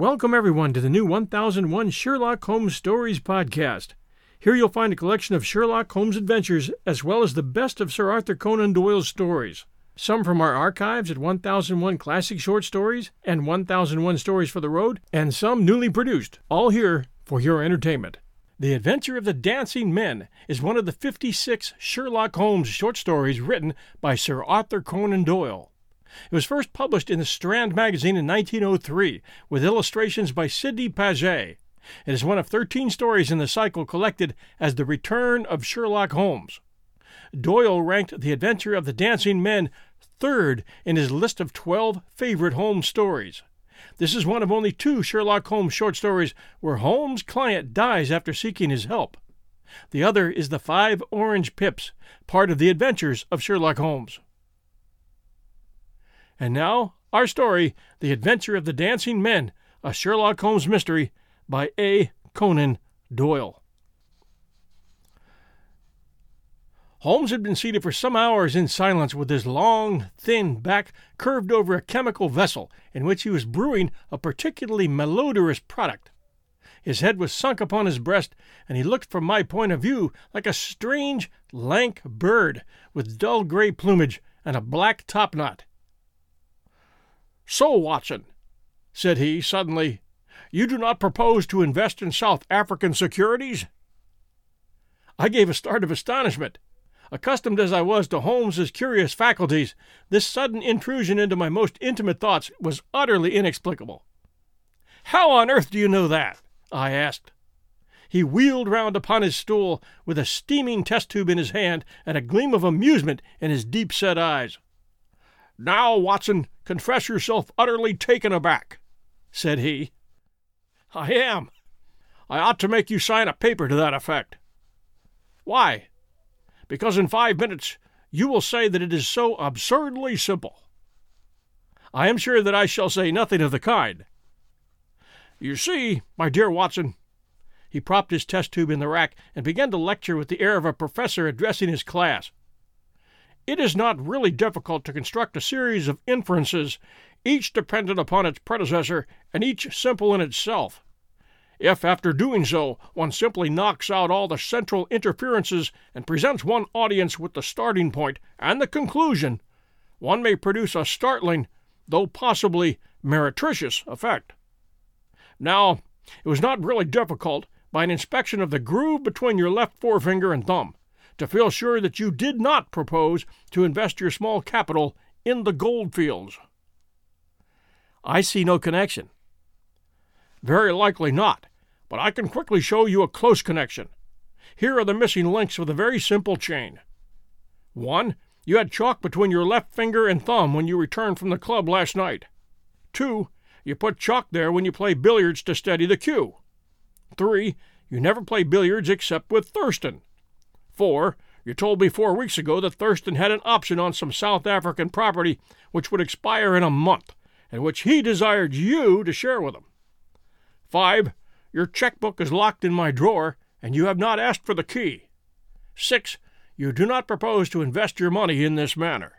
Welcome, everyone, to the new 1001 Sherlock Holmes Stories podcast. Here you'll find a collection of Sherlock Holmes adventures, as well as the best of Sir Arthur Conan Doyle's stories. Some from our archives at 1001 Classic Short Stories and 1001 Stories for the Road, and some newly produced, all here for your entertainment. The Adventure of the Dancing Men is one of the 56 Sherlock Holmes short stories written by Sir Arthur Conan Doyle. It was first published in the Strand magazine in 1903, with illustrations by Sidney Paget. It is one of 13 stories in the cycle collected as The Return of Sherlock Holmes. Doyle ranked The Adventure of the Dancing Men third in his list of 12 favorite Holmes stories. This is one of only 2 Sherlock Holmes short stories where Holmes' client dies after seeking his help. The other is The 5 Orange Pips, part of The Adventures of Sherlock Holmes. And now, our story, The Adventure of the Dancing Men, a Sherlock Holmes mystery, by A. Conan Doyle. Holmes had been seated for some hours in silence with his long, thin back curved over a chemical vessel in which he was brewing a particularly malodorous product. His head was sunk upon his breast, and he looked from my point of view like a strange, lank bird with dull gray plumage and a black topknot. "So, Watson," said he suddenly, "you do not propose to invest in South African securities?" I gave a start of astonishment. Accustomed as I was to Holmes's curious faculties, this sudden intrusion into my most intimate thoughts was utterly inexplicable. "How on earth do you know that?" I asked. He wheeled round upon his stool with a steaming test tube in his hand and a gleam of amusement in his deep-set eyes. "Now, Watson, confess yourself utterly taken aback," said he. "I am. I ought to make you sign a paper to that effect." "Why?" "Because in 5 minutes you will say that it is so absurdly simple." "I am sure that I shall say nothing of the kind." "You see, my dear Watson," he propped his test tube in the rack and began to lecture with the air of a professor addressing his class, "it is not really difficult to construct a series of inferences, each dependent upon its predecessor and each simple in itself. If, after doing so, one simply knocks out all the central interferences and presents one audience with the starting point and the conclusion, one may produce a startling, though possibly meretricious, effect. Now, it was not really difficult, by an inspection of the groove between your left forefinger and thumb, to feel sure that you did not propose to invest your small capital in the goldfields." "I see no connection." "Very likely not, but I can quickly show you a close connection. Here are the missing links of the very simple chain. 1. You had chalk between your left finger and thumb when you returned from the club last night. 2. You put chalk there when you play billiards to steady the cue. 3. You never play billiards except with Thurston. 4. You told me 4 weeks ago that Thurston had an option on some South African property which would expire in a month, and which he desired you to share with him. 5. Your checkbook is locked in my drawer, and you have not asked for the key. 6. You do not propose to invest your money in this manner."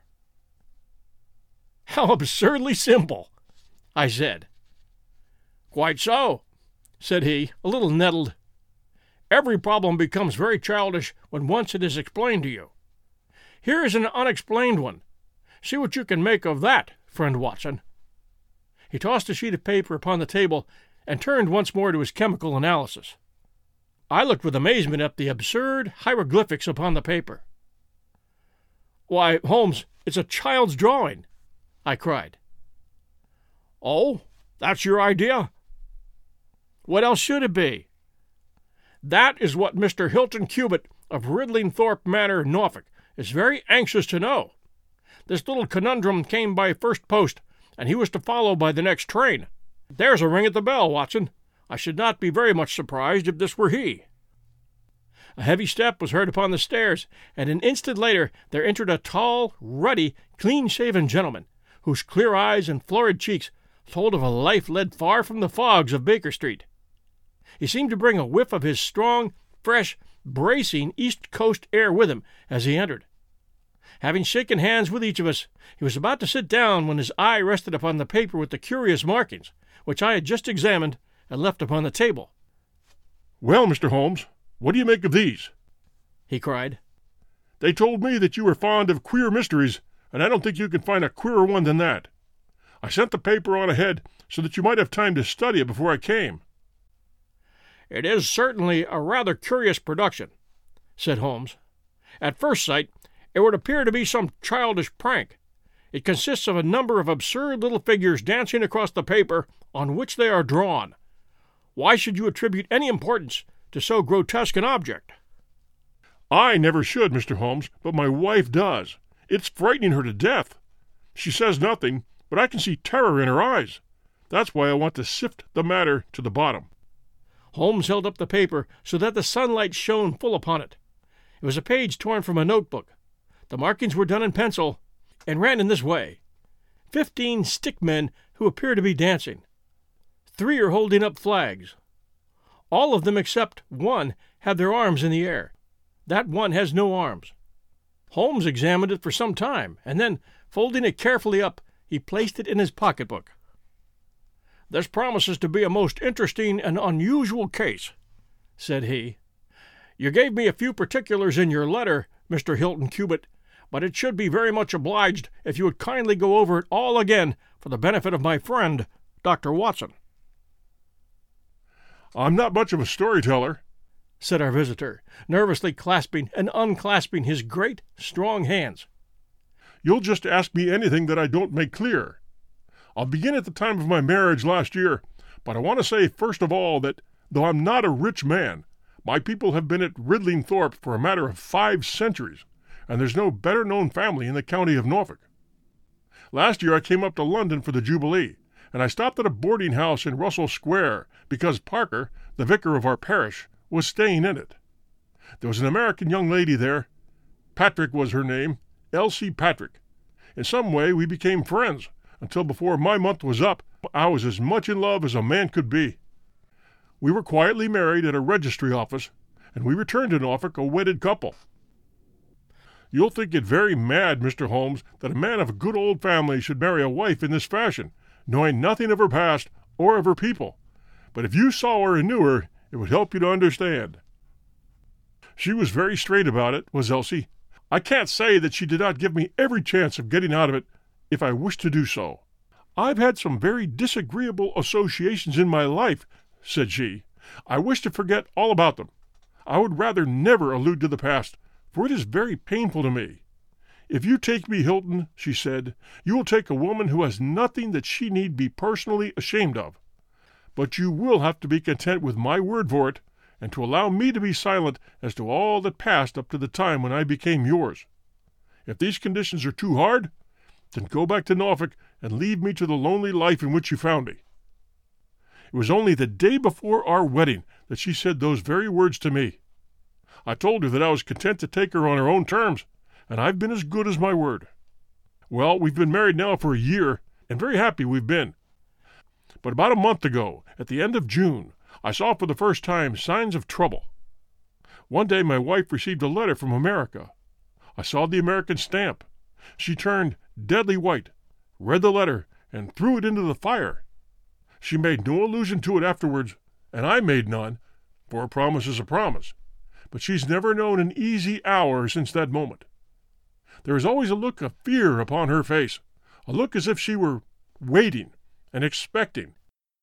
"How absurdly simple," I said. "Quite so," said he, a little nettled. "Every problem becomes very childish when once it is explained to you. Here is an unexplained one. See what you can make of that, friend Watson." He tossed a sheet of paper upon the table and turned once more to his chemical analysis. I looked with amazement at the absurd hieroglyphics upon the paper. "Why, Holmes, it's a child's drawing," I cried. "Oh, that's your idea?" "What else should it be?" "That is what Mr. Hilton Cubitt of Ridlingthorpe Manor, Norfolk, is very anxious to know. This little conundrum came by first post, and he was to follow by the next train. There's a ring at the bell, Watson. I should not be very much surprised if this were he." A heavy step was heard upon the stairs, and an instant later there entered a tall, ruddy, clean-shaven gentleman, whose clear eyes and florid cheeks told of a life led far from the fogs of Baker Street. He seemed to bring a whiff of his strong, fresh, bracing East Coast air with him as he entered. Having shaken hands with each of us, he was about to sit down when his eye rested upon the paper with the curious markings, which I had just examined and left upon the table. "Well, Mr. Holmes, what do you make of these?" he cried. "They told me that you were fond of queer mysteries, and I don't think you can find a queerer one than that. I sent the paper on ahead so that you might have time to study it before I came." "It is certainly a rather curious production," said Holmes. "At first sight, it would appear to be some childish prank. It consists of a number of absurd little figures dancing across the paper on which they are drawn. Why should you attribute any importance to so grotesque an object?" "I never should, Mr. Holmes, but my wife does. It's frightening her to death. She says nothing, but I can see terror in her eyes. That's why I want to sift the matter to the bottom." Holmes held up the paper so that the sunlight shone full upon it. It was a page torn from a notebook. The markings were done in pencil, and ran in this way: 15 stick men who appear to be dancing. 3 are holding up flags. All of them except one have their arms in the air. That one has no arms. Holmes examined it for some time, and then, folding it carefully up, he placed it in his pocketbook. "This promises to be a most interesting and unusual case," said he. "You gave me a few particulars in your letter, Mr. Hilton Cubitt, but it should be very much obliged if you would kindly go over it all again for the benefit of my friend, Dr. Watson." "I'm not much of a storyteller," said our visitor, nervously clasping and unclasping his great, strong hands. "You'll just ask me anything that I don't make clear. I'll begin at the time of my marriage last year, but I want to say first of all that, though I'm not a rich man, my people have been at Ridlingthorpe for a matter of 5 centuries, and there's no better-known family in the county of Norfolk. Last year I came up to London for the Jubilee, and I stopped at a boarding house in Russell Square because Parker, the vicar of our parish, was staying in it. There was an American young lady there. Patrick was her name, Elsie Patrick. In some way we became friends, until before my month was up, I was as much in love as a man could be. We were quietly married at a registry office, and we returned to Norfolk a wedded couple. You'll think it very mad, Mr. Holmes, that a man of a good old family should marry a wife in this fashion, knowing nothing of her past or of her people. But if you saw her and knew her, it would help you to understand. She was very straight about it, was Elsie. I can't say that she did not give me every chance of getting out of it if I wished to do so. I've had some very disagreeable associations in my life, said she. I wish to forget all about them. I would rather never allude to the past, for it is very painful to me. If you take me, Hilton, she said, you will take a woman who has nothing that she need be personally ashamed of. But you will have to be content with my word for it, and to allow me to be silent as to all that passed up to the time when I became yours. If these conditions are too hard, then go back to Norfolk and leave me to the lonely life in which you found me. It was only the day before our wedding that she said those very words to me. I told her that I was content to take her on her own terms, and I've been as good as my word. Well, we've been married now for a year, and very happy we've been. But about a month ago, at the end of June, I saw for the first time signs of trouble. One day my wife received a letter from America. I saw the American stamp. She turned deadly white, read the letter, and threw it into the fire. She made no allusion to it afterwards, and I made none, for a promise is a promise. But she's never known an easy hour since that moment. There is always a look of fear upon her face, a look as if she were waiting and expecting.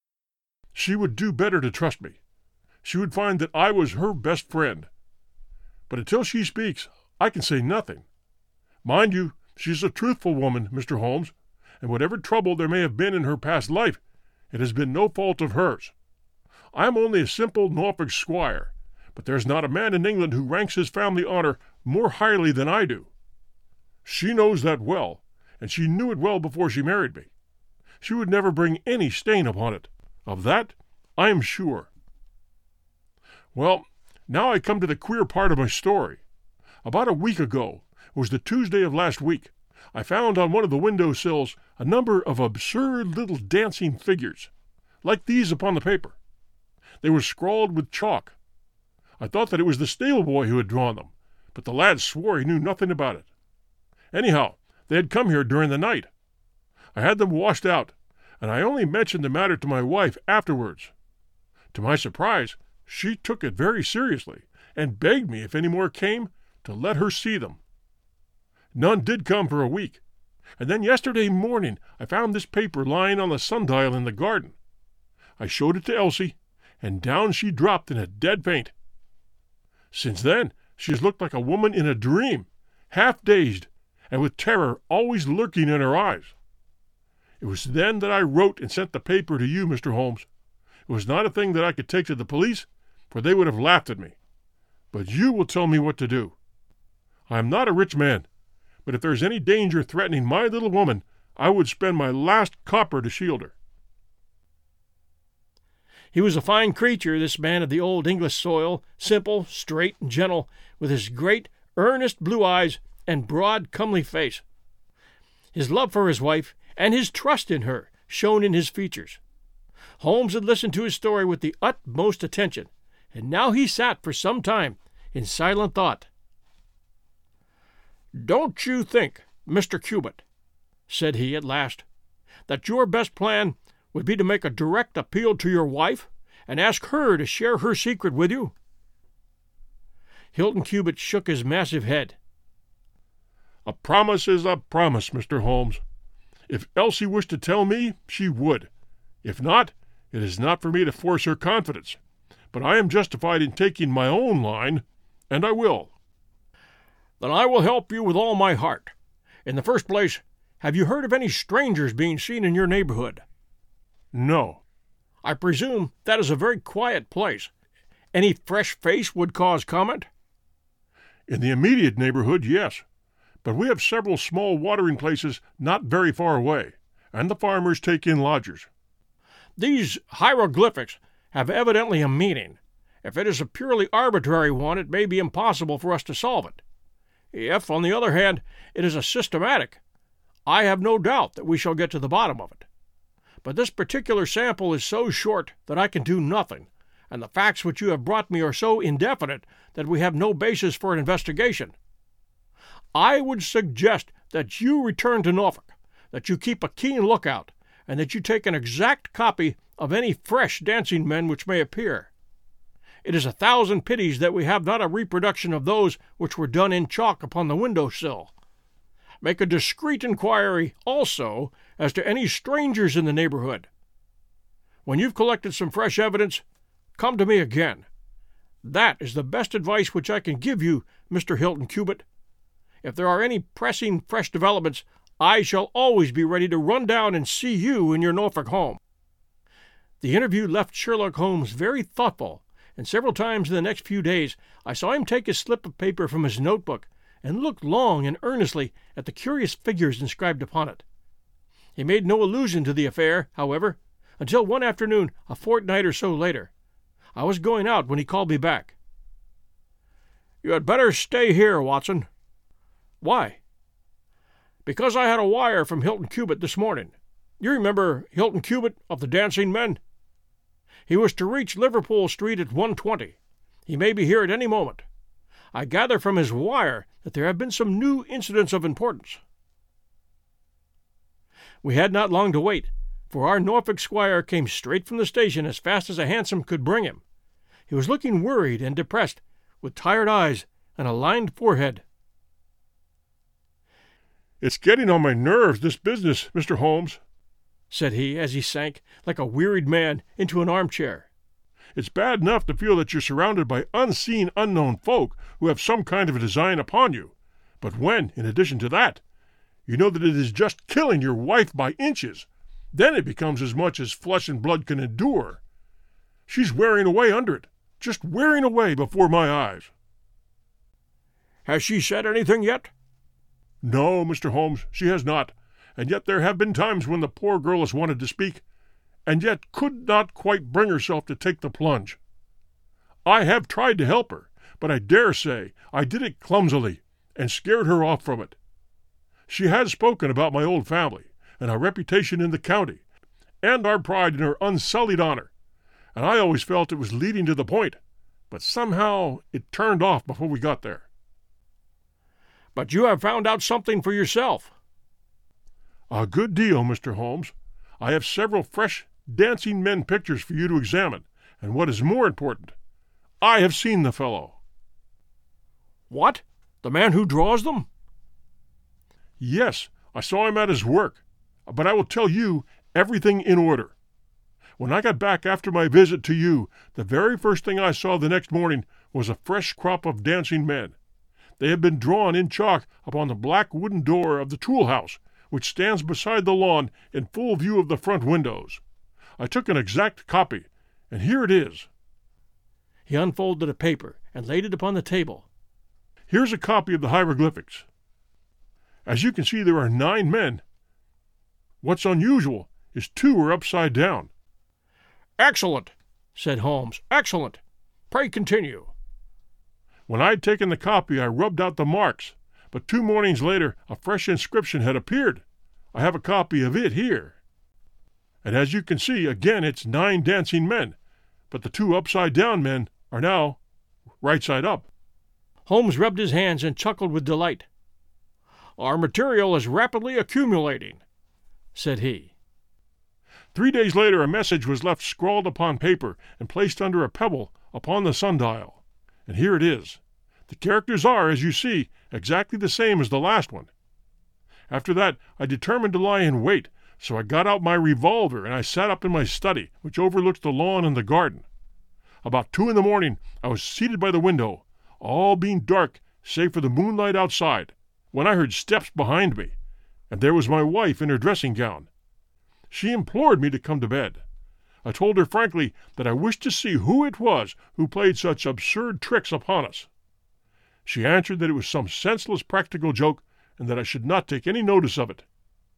She would do better to trust me. She would find that I was her best friend. But until she speaks, I can say nothing. Mind you, she's a truthful woman, Mr. Holmes, and whatever trouble there may have been in her past life, it has been no fault of hers. I am only a simple Norfolk squire, but there's not a man in England who ranks his family honor more highly than I do. She knows that well, and she knew it well before she married me. She would never bring any stain upon it. Of that, I am sure. Well, now I come to the queer part of my story. About a week ago, it was the Tuesday of last week, I found on one of the window sills a number of absurd little dancing figures, like these upon the paper. They were scrawled with chalk. I thought that it was the stable boy who had drawn them, but the lad swore he knew nothing about it. Anyhow, they had come here during the night. I had them washed out, and I only mentioned the matter to my wife afterwards. To my surprise, she took it very seriously, and begged me, if any more came, to let her see them. None did come for a week, and then yesterday morning I found this paper lying on the sundial in the garden. I showed it to Elsie, and down she dropped in a dead faint. Since then she has looked like a woman in a dream, half dazed, and with terror always lurking in her eyes. It was then that I wrote and sent the paper to you, Mr. Holmes. It was not a thing that I could take to the police, for they would have laughed at me. But you will tell me what to do. I am not a rich man, but if there is any danger threatening my little woman, I would spend my last copper to shield her." He was a fine creature, this man of the old English soil, simple, straight, and gentle, with his great, earnest blue eyes and broad, comely face. His love for his wife and his trust in her shone in his features. Holmes had listened to his story with the utmost attention, and now he sat for some time in silent thought. "Don't you think, Mr. Cubitt," said he at last, "that your best plan would be to make a direct appeal to your wife and ask her to share her secret with you?" Hilton Cubitt shook his massive head. "A promise is a promise, Mr. Holmes. If Elsie wished to tell me, she would. If not, it is not for me to force her confidence. But I am justified in taking my own line, and I will." "Then I will help you with all my heart. In the first place, have you heard of any strangers being seen in your neighborhood?" "No." "I presume that is a very quiet place. Any fresh face would cause comment?" "In the immediate neighborhood, yes. But we have several small watering places not very far away, and the farmers take in lodgers." "These hieroglyphics have evidently a meaning. If it is a purely arbitrary one, it may be impossible for us to solve it. If, on the other hand, it is a systematic, I have no doubt that we shall get to the bottom of it. But this particular sample is so short that I can do nothing, and the facts which you have brought me are so indefinite that we have no basis for an investigation. I would suggest that you return to Norfolk, that you keep a keen lookout, and that you take an exact copy of any fresh dancing men which may appear. It is 1,000 pities that we have not a reproduction of those which were done in chalk upon the window-sill. Make a discreet inquiry, also, as to any strangers in the neighborhood. When you've collected some fresh evidence, come to me again. That is the best advice which I can give you, Mr. Hilton Cubitt. If there are any pressing fresh developments, I shall always be ready to run down and see you in your Norfolk home." The interview left Sherlock Holmes very thoughtful, and several times in the next few days I saw him take a slip of paper from his notebook and look long and earnestly at the curious figures inscribed upon it. He made no allusion to the affair, however, until one afternoon, a fortnight or so later. I was going out when he called me back. "You had better stay here, Watson." "Why?" "Because I had a wire from Hilton Cubitt this morning. You remember Hilton Cubitt of the Dancing Men? He was to reach Liverpool Street at 1:20. He may be here at any moment. I gather from his wire that there have been some new incidents of importance." We had not long to wait, for our Norfolk squire came straight from the station as fast as a hansom could bring him. He was looking worried and depressed, with tired eyes and a lined forehead. "It's getting on my nerves, this business, Mr. Holmes," said he, as he sank, like a wearied man, into an armchair. "It's bad enough to feel that you're surrounded by unseen, unknown folk who have some kind of a design upon you. But when, in addition to that, you know that it is just killing your wife by inches, then it becomes as much as flesh and blood can endure. She's wearing away under it, just wearing away before my eyes." "Has she said anything yet?" "No, Mr. Holmes, she has not, and yet there have been times when the poor girl has wanted to speak, and yet could not quite bring herself to take the plunge. I have tried to help her, but I dare say I did it clumsily, and scared her off from it. She has spoken about my old family, and our reputation in the county, and our pride in her unsullied honor, and I always felt it was leading to the point, but somehow it turned off before we got there." But you have found out something for yourself. A good deal, Mr. Holmes. I have several fresh dancing men pictures for you to examine, and what is more important, I have seen the fellow. What? The man who draws them? Yes, I saw him at his work, but I will tell you everything in order. When I got back after my visit to you, the very first thing I saw the next morning was a fresh crop of dancing men. They had been drawn in chalk upon the black wooden door of the tool house, which stands beside the lawn in full view of the front windows. I took an exact copy, and here it is. He unfolded a paper and laid it upon the table. Here's a copy of the hieroglyphics. As you can see, there are 9 men. What's unusual is 2 are upside down. Excellent, said Holmes. Excellent. Pray continue. When I had taken the copy, I rubbed out the marks, but 2 mornings later a fresh inscription had appeared. I have a copy of it here. And as you can see, again it's 9 dancing men, but the 2 upside-down men are now right side up. Holmes rubbed his hands and chuckled with delight. Our material is rapidly accumulating, said he. 3 days later a message was left scrawled upon paper and placed under a pebble upon the sundial. And here it is. The characters are, as you see, exactly the same as the last one. After that I determined to lie in wait, so I got out my revolver and I sat up in my study, which overlooks the lawn and the garden. About 2 in the morning I was seated by the window, all being dark save for the moonlight outside, when I heard steps behind me, and there was my wife in her dressing gown. She implored me to come to bed. I told her frankly that I wished to see who it was who played such absurd tricks upon us. She answered that it was some senseless practical joke, and that I should not take any notice of it.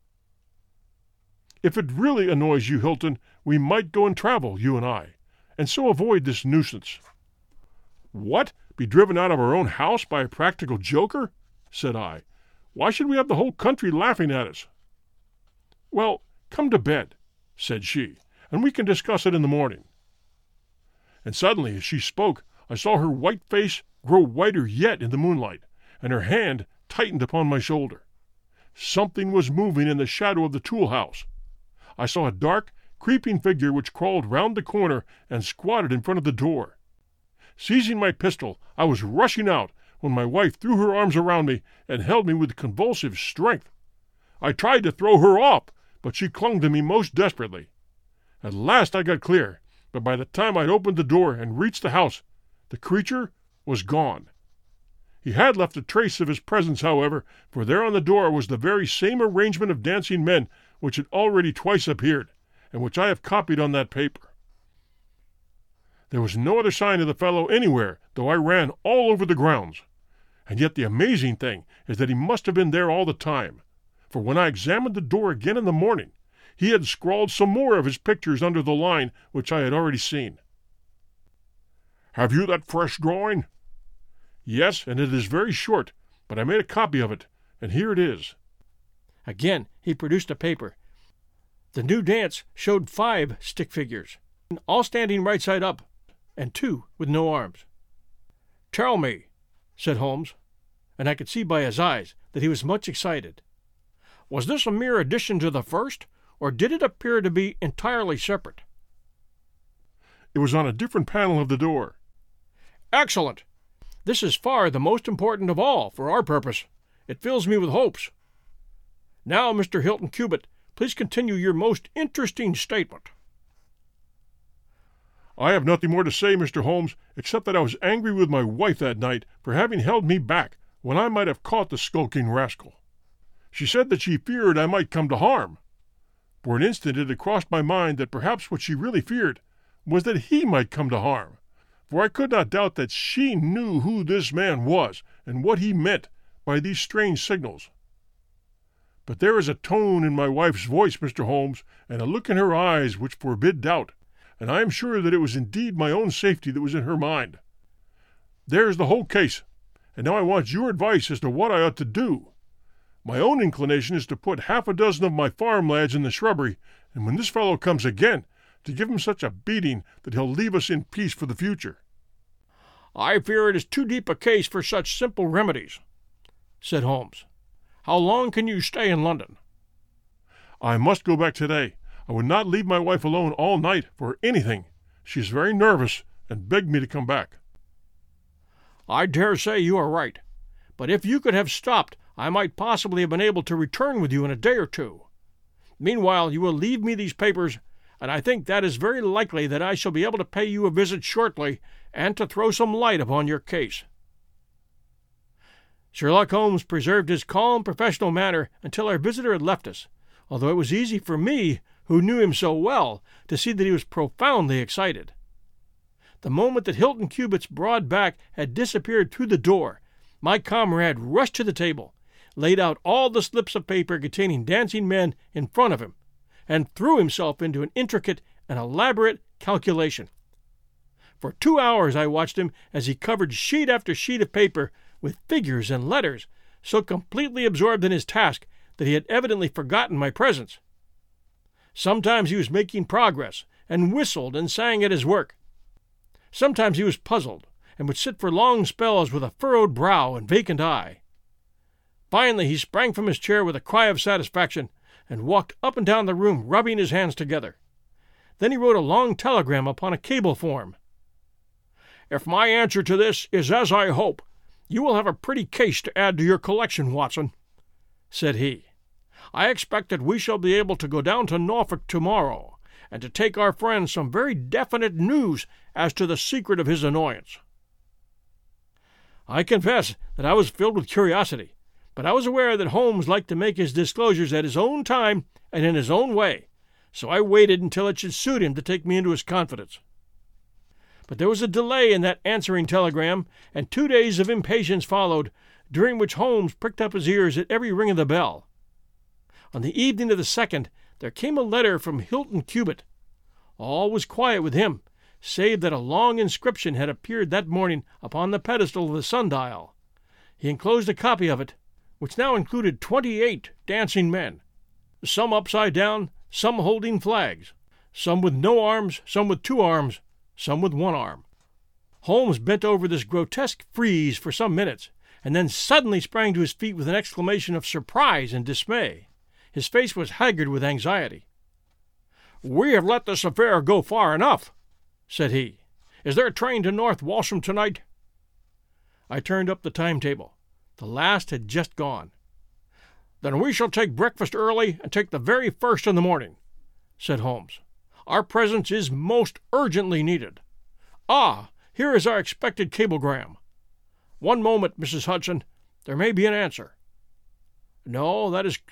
If it really annoys you, Hilton, we might go and travel, you and I, and so avoid this nuisance. What? Be driven out of our own house by a practical joker? Said I. Why should we have the whole country laughing at us? Well, come to bed, said she, and we can discuss it in the morning. And suddenly, as she spoke, I saw her white face grow whiter yet in the moonlight, and her hand tightened upon my shoulder. Something was moving in the shadow of the tool house. I saw a dark, creeping figure which crawled round the corner and squatted in front of the door. Seizing my pistol, I was rushing out when my wife threw her arms around me and held me with convulsive strength. I tried to throw her off, but she clung to me most desperately. At last I got clear, but by the time I'd opened the door and reached the house, the creature was gone. He had left a trace of his presence, however, for there on the door was the very same arrangement of dancing men which had already twice appeared, and which I have copied on that paper. There was no other sign of the fellow anywhere, though I ran all over the grounds. And yet the amazing thing is that he must have been there all the time, for when I examined the door again in the morning, he had scrawled some more of his pictures under the line which I had already seen. Have you that fresh drawing? Yes, and it is very short, but I made a copy of it, and here it is. Again he produced a paper. The new dance showed 5 stick figures, all standing right side up, and 2 with no arms. Tell me, said Holmes, and I could see by his eyes that he was much excited. Was this a mere addition to the first, or did it appear to be entirely separate? It was on a different panel of the door. Excellent! This is far the most important of all for our purpose. It fills me with hopes. Now, Mr. Hilton Cubitt, please continue your most interesting statement. I have nothing more to say, Mr. Holmes, except that I was angry with my wife that night for having held me back when I might have caught the skulking rascal. She said that she feared I might come to harm. For an instant it had crossed my mind that perhaps what she really feared was that he might come to harm, for I could not doubt that she knew who this man was and what he meant by these strange signals. But there is a tone in my wife's voice, Mr. Holmes, and a look in her eyes which forbid doubt, and I am sure that it was indeed my own safety that was in her mind. There is the whole case, and now I want your advice as to what I ought to do. My own inclination is to put 6 of my farm lads in the shrubbery, and when this fellow comes again, to give him such a beating that he'll leave us in peace for the future. I fear it is too deep a case for such simple remedies, said Holmes. "How long can you stay in London?" "I must go back today. I would not leave my wife alone all night for anything. She is very nervous and begged me to come back." "I dare say you are right. But if you could have stopped, I might possibly have been able to return with you in a day or two. Meanwhile, you will leave me these papers, and I think that is very likely that I shall be able to pay you a visit shortly and to throw some light upon your case." Sherlock Holmes preserved his calm, professional manner until our visitor had left us, although it was easy for me, who knew him so well, to see that he was profoundly excited. The moment that Hilton Cubit's broad back had disappeared through the door, my comrade rushed to the table, laid out all the slips of paper containing dancing men in front of him, and threw himself into an intricate and elaborate calculation. For 2 hours I watched him as he covered sheet after sheet of paper with figures and letters, so completely absorbed in his task that he had evidently forgotten my presence. Sometimes he was making progress, and whistled and sang at his work. Sometimes he was puzzled, and would sit for long spells with a furrowed brow and vacant eye. Finally he sprang from his chair with a cry of satisfaction, and walked up and down the room rubbing his hands together. Then he wrote a long telegram upon a cable form. "If my answer to this is as I hope, you will have a pretty case to add to your collection, Watson," said he. "I expect that we shall be able to go down to Norfolk tomorrow, and to take our friend some very definite news as to the secret of his annoyance." I confess that I was filled with curiosity, but I was aware that Holmes liked to make his disclosures at his own time and in his own way, so I waited until it should suit him to take me into his confidence. But there was a delay in that answering telegram, and 2 days of impatience followed, during which Holmes pricked up his ears at every ring of the bell. On the evening of the 2nd, there came a letter from Hilton Cubit. All was quiet with him, save that a long inscription had appeared that morning upon the pedestal of the sundial. He enclosed a copy of it, which now included 28 dancing men, some upside down, some holding flags, some with no arms, some with 2 arms, some with 1 arm. Holmes bent over this grotesque frieze for some minutes, and then suddenly sprang to his feet with an exclamation of surprise and dismay. His face was haggard with anxiety. "We have let this affair go far enough," said he. "Is there a train to North Walsham tonight?" I turned up the timetable. The last had just gone. "Then we shall take breakfast early and take the very first in the morning," said Holmes. "Our presence is most urgently needed. Ah, here is our expected cablegram. One moment, Mrs. Hudson. There may be an answer. No, that is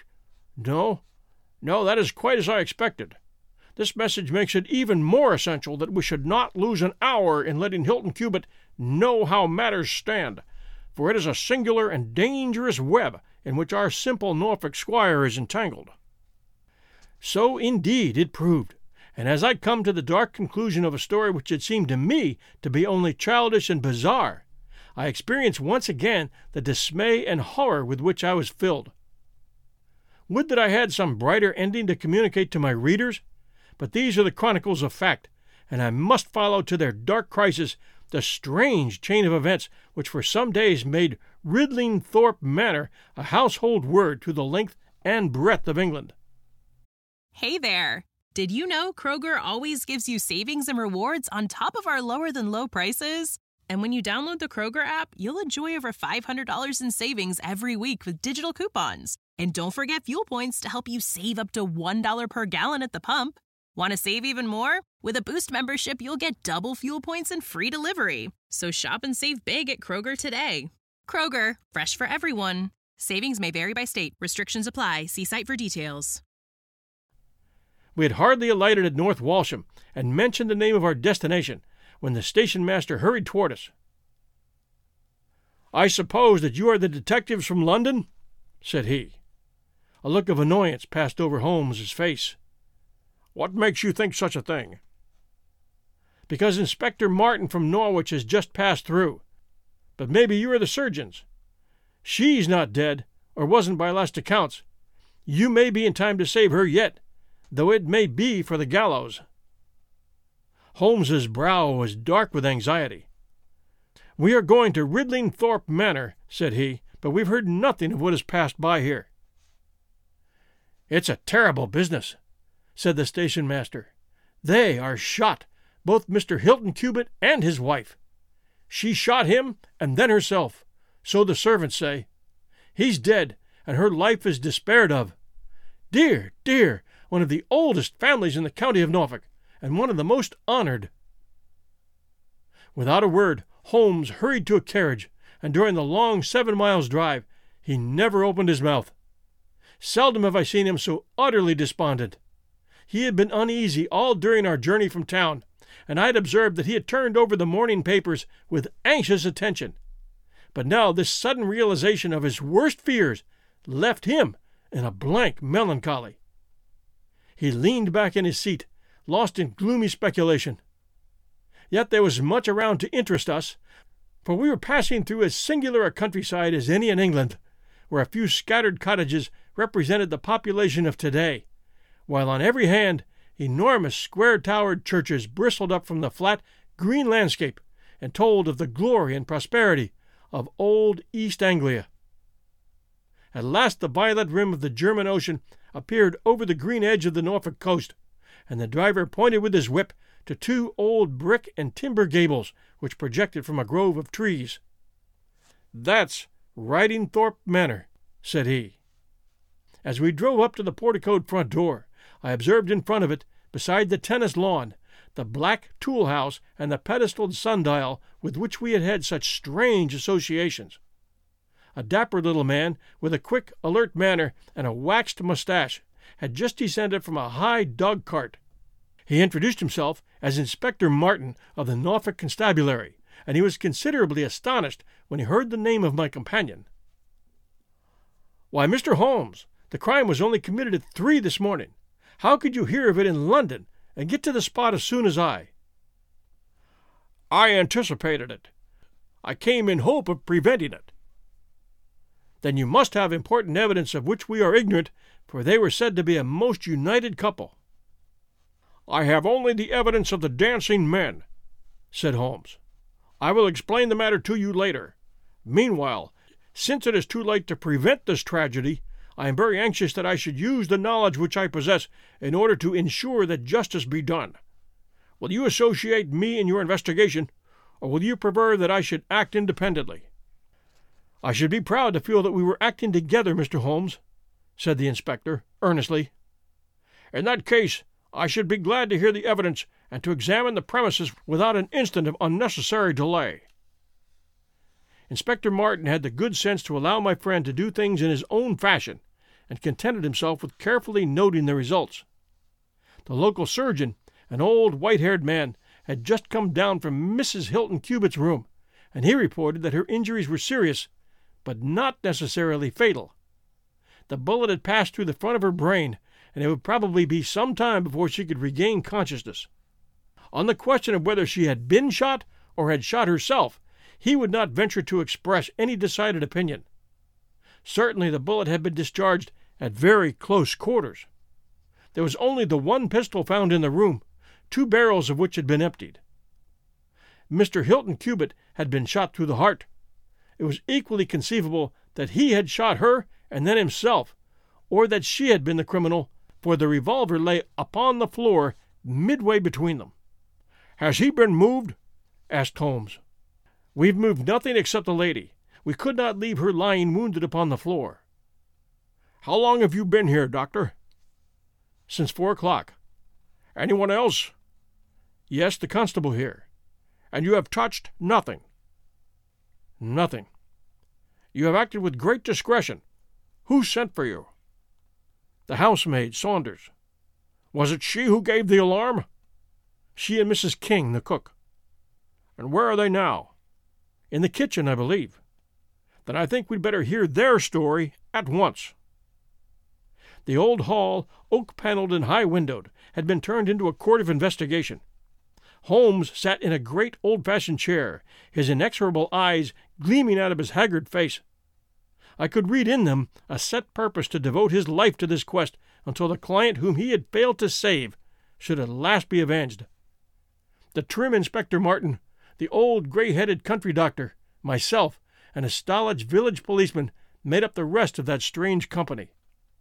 quite as I expected. This message makes it even more essential that we should not lose an hour in letting Hilton Cubit know how matters stand, for it is a singular and dangerous web in which our simple Norfolk squire is entangled." So indeed it proved, and as I come to the dark conclusion of a story which had seemed to me to be only childish and bizarre, I experienced once again the dismay and horror with which I was filled. Would that I had some brighter ending to communicate to my readers, but these are the chronicles of fact, and I must follow to their dark crisis the strange chain of events which for some days made Ridlingthorpe Manor a household word through the length and breadth of England. Hey there! Did you know Kroger always gives you savings and rewards on top of our lower-than-low prices? And when you download the Kroger app, you'll enjoy over $500 in savings every week with digital coupons. And don't forget fuel points to help you save up to $1 per gallon at the pump. Want to save even more? With a Boost membership, you'll get double fuel points and free delivery. So shop and save big at Kroger today. Kroger, fresh for everyone. Savings may vary by state. Restrictions apply. See site for details. We had hardly alighted at North Walsham and mentioned the name of our destination when the station master hurried toward us. "I suppose that you are the detectives from London?" said he. A look of annoyance passed over Holmes's face. "What makes you think such a thing?" "Because Inspector Martin from Norwich has just passed through. But maybe you are the surgeons. She's not dead, or wasn't by last accounts. You may be in time to save her yet, though it may be for the gallows." Holmes's brow was dark with anxiety. "We are going to Ridlingthorpe Manor," said he, but we've heard nothing of what has passed by here." "It's a terrible business," said the station master. "They are shot, both Mr. Hilton Cubitt and his wife. She shot him and then herself, so the servants say. He's dead, and her life is despaired of. Dear, dear, one of the oldest families in the county of Norfolk, and one of the most honored." Without a word, Holmes hurried to a carriage, and during the long 7 miles' drive he never opened his mouth. Seldom have I seen him so utterly despondent. He had been uneasy all during our journey from town, and I had observed that he had turned over the morning papers with anxious attention. But now this sudden realization of his worst fears left him in a blank melancholy. He leaned back in his seat, lost in gloomy speculation. Yet there was much around to interest us, for we were passing through as singular a countryside as any in England, where a few scattered cottages represented the population of today, while on every hand enormous square-towered churches bristled up from the flat, green landscape and told of the glory and prosperity of old East Anglia. At last the violet rim of the German Ocean appeared over the green edge of the Norfolk coast, and the driver pointed with his whip to 2 old brick and timber gables which projected from a grove of trees. "That's Ridingthorpe Manor," said he. As we drove up to the porticoed front door, I observed in front of it, beside the tennis lawn, the black tool house and the pedestaled sundial with which we had had such strange associations. A dapper little man, with a quick, alert manner and a waxed mustache, had just descended from a high dog-cart. He introduced himself as Inspector Martin of the Norfolk Constabulary, and he was considerably astonished when he heard the name of my companion. "Why, Mr. Holmes, the crime was only committed at 3 this morning. How could you hear of it in London and get to the spot as soon as I?" "I anticipated it. I came in hope of preventing it." "Then you must have important evidence of which we are ignorant, for they were said to be a most united couple." "I have only the evidence of the dancing men," said Holmes. "I will explain the matter to you later. Meanwhile, since it is too late to prevent this tragedy, I am very anxious that I should use the knowledge which I possess in order to ensure that justice be done. Will you associate me in your investigation, or will you prefer that I should act independently?" "I should be proud to feel that we were acting together, Mr. Holmes," said the inspector, earnestly. "In that case, I should be glad to hear the evidence and to examine the premises without an instant of unnecessary delay." Inspector Martin had the good sense to allow my friend to do things in his own fashion, and contented himself with carefully noting the results. The local surgeon, an old white-haired man, had just come down from Mrs. Hilton Cubitt's room, and he reported that her injuries were serious, but not necessarily fatal. The bullet had passed through the front of her brain, and it would probably be some time before she could regain consciousness. On the question of whether she had been shot or had shot herself, he would not venture to express any decided opinion. Certainly the bullet had been discharged at very close quarters. There was only the one pistol found in the room, 2 barrels of which had been emptied. Mr. Hilton Cubitt had been shot through the heart. It was equally conceivable that he had shot her and then himself, or that she had been the criminal, for the revolver lay upon the floor midway between them. "Has he been moved?" asked Holmes. "We've moved nothing except the lady. We could not leave her lying wounded upon the floor." "How long have you been here, Doctor?" "Since 4 o'clock. "Anyone else?" "Yes, the constable here." "And you have touched nothing?" "Nothing." "You have acted with great discretion. Who sent for you?" "The housemaid, Saunders." "Was it she who gave the alarm?" "She and Mrs. King, the cook." "And where are they now?" "In the kitchen, I believe." "Then I think we'd better hear their story at once." The old hall, oak-paneled and high-windowed, had been turned into a court of investigation. Holmes sat in a great old-fashioned chair, his inexorable eyes gleaming out of his haggard face. I could read in them a set purpose to devote his life to this quest until the client whom he had failed to save should at last be avenged. The trim Inspector Martin, the old gray-headed country doctor, myself, and a stolid village policeman made up the rest of that strange company.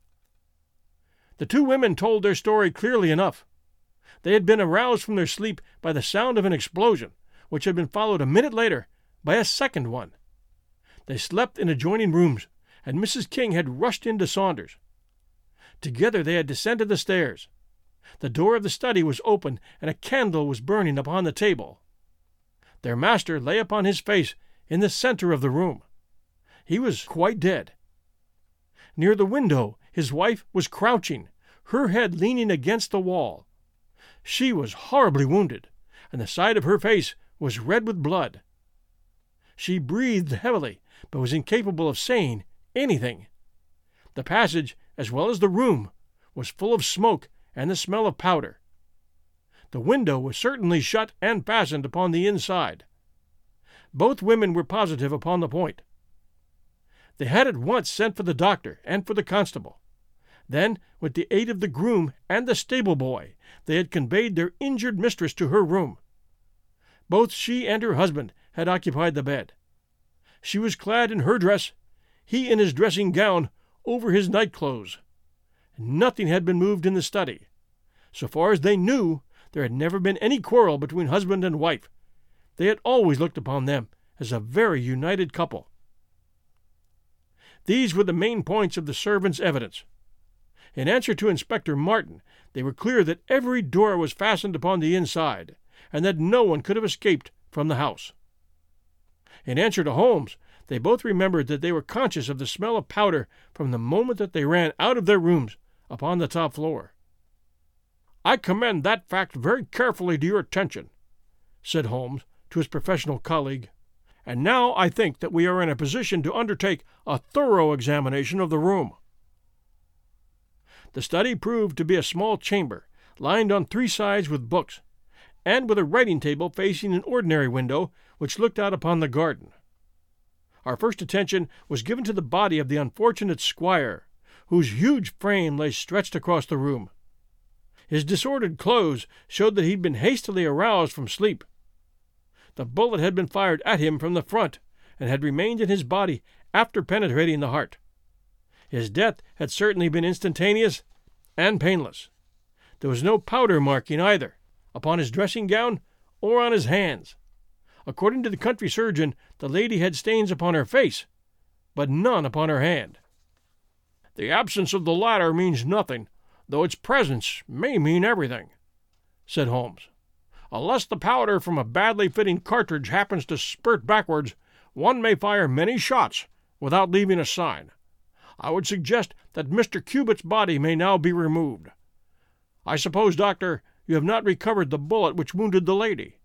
The two women told their story clearly enough. They had been aroused from their sleep by the sound of an explosion, which had been followed a minute later by a second one. They slept in adjoining rooms, and Mrs. King had rushed into Saunders. Together they had descended the stairs. The door of the study was open, and a candle was burning upon the table. Their master lay upon his face in the center of the room. He was quite dead. Near the window his wife was crouching, her head leaning against the wall. She was horribly wounded, and the side of her face was red with blood. She breathed heavily, but was incapable of saying anything. The passage, as well as the room, was full of smoke and the smell of powder. The window was certainly shut and fastened upon the inside. Both women were positive upon the point. They had at once sent for the doctor and for the constable. Then, with the aid of the groom and the stable boy, they had conveyed their injured mistress to her room. Both she and her husband had occupied the bed. She was clad in her dress, he in his dressing gown over his night-clothes. Nothing had been moved in the study. So far as they knew, there had never been any quarrel between husband and wife. They had always looked upon them as a very united couple. These were the main points of the servants' evidence. In answer to Inspector Martin, they were clear that every door was fastened upon the inside, and that no one could have escaped from the house. In answer to Holmes, they both remembered that they were conscious of the smell of powder from the moment that they ran out of their rooms upon the top floor. "I commend that fact very carefully to your attention," said Holmes to his professional colleague, "and now I think that we are in a position to undertake a thorough examination of the room." The study proved to be a small chamber, lined on three sides with books, and with a writing table facing an ordinary window which looked out upon the garden. Our first attention was given to the body of the unfortunate squire, whose huge frame lay stretched across the room. His disordered clothes showed that he had been hastily aroused from sleep. The bullet had been fired at him from the front, and had remained in his body after penetrating the heart. His death had certainly been instantaneous and painless. There was no powder marking either upon his dressing gown or on his hands. According to the country surgeon, the lady had stains upon her face, but none upon her hand. "The absence of the latter means nothing, though its presence may mean everything," said Holmes. "Unless the powder from a badly fitting cartridge happens to spurt backwards, one may fire many shots without leaving a sign. I would suggest that Mr. Cubitt's body may now be removed. I suppose, Doctor, you have not recovered the bullet which wounded the lady?"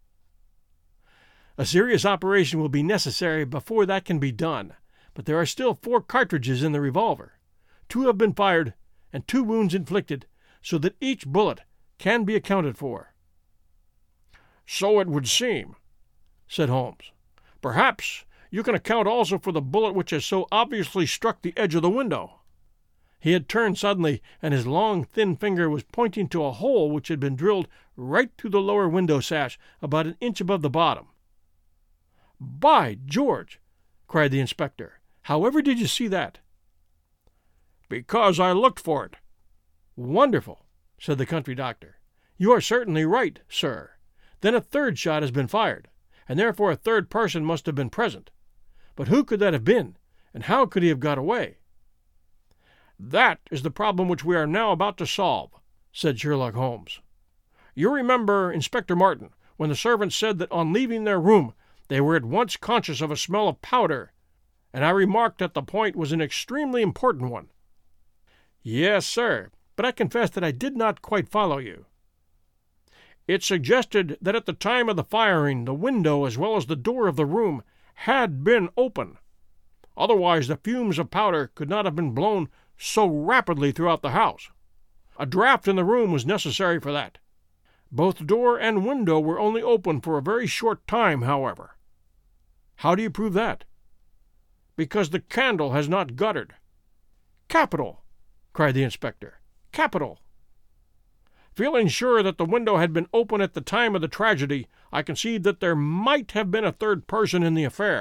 "A serious operation will be necessary before that can be done, but there are still 4 cartridges in the revolver. 2 have been fired, and 2 wounds inflicted, so that each bullet can be accounted for." "So it would seem," said Holmes. "Perhaps you can account also for the bullet which has so obviously struck the edge of the window." He had turned suddenly, and his long, thin finger was pointing to a hole which had been drilled right through the lower window sash, about an inch above the bottom. "By George!" cried the inspector. "However did you see that?" "Because I looked for it." "Wonderful," said the country doctor. "You are certainly right, sir. Then a 3rd shot has been fired, and therefore a 3rd person must have been present. But who could that have been, and how could he have got away?" "That is the problem which we are now about to solve," said Sherlock Holmes. "You remember, Inspector Martin, when the servants said that on leaving their room they were at once conscious of a smell of powder, and I remarked that the point was an extremely important one." "Yes, sir, but I confess that I did not quite follow you." "It suggested that at the time of the firing the window as well as the door of the room had been open. Otherwise the fumes of powder could not have been blown so rapidly throughout the house. A draught in the room was necessary for that. Both door and window were only open for a very short time, however." "How do you prove that?" "Because the candle has not guttered." "Capital!" cried the inspector. "Capital! Feeling sure that the window had been open at the time of the tragedy, I conceived that there might have been a 3rd person in the affair,